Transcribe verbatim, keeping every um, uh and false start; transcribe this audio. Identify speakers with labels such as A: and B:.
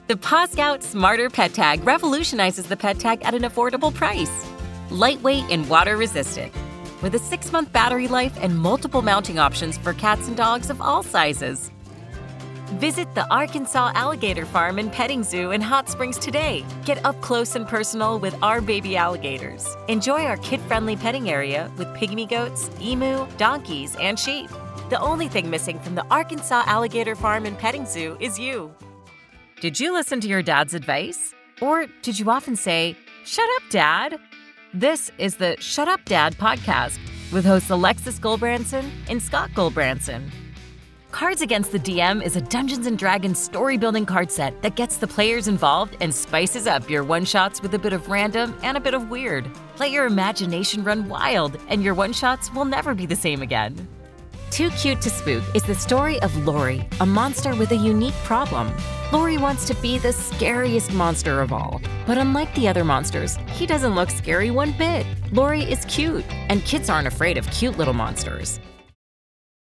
A: The Paw Scout Smarter Pet Tag revolutionizes the pet tag at an affordable price. Lightweight and water-resistant, with a six-month battery life and multiple mounting options for cats and dogs of all sizes. Visit the Arkansas Alligator Farm and Petting Zoo in Hot Springs today. Get up close and personal with our baby alligators. Enjoy our kid-friendly petting area with pygmy goats, emu, donkeys, and sheep. The only thing missing from the Arkansas Alligator Farm and Petting Zoo is you. Did you listen to your dad's advice? Or did you often say, "Shut up, Dad"? This is the Shut Up, Dad podcast with hosts Alexis Goldbranson and Scott Goldbranson. Cards Against the D M is a Dungeons and Dragons story-building card set that gets the players involved and spices up your one-shots with a bit of random and a bit of weird. Let your imagination run wild, and your one-shots will never be the same again. Too Cute to Spook is the story of Lori, a monster with a unique problem. Lori wants to be the scariest monster of all, but unlike the other monsters, he doesn't look scary one bit. Lori is cute, and kids aren't afraid of cute little monsters.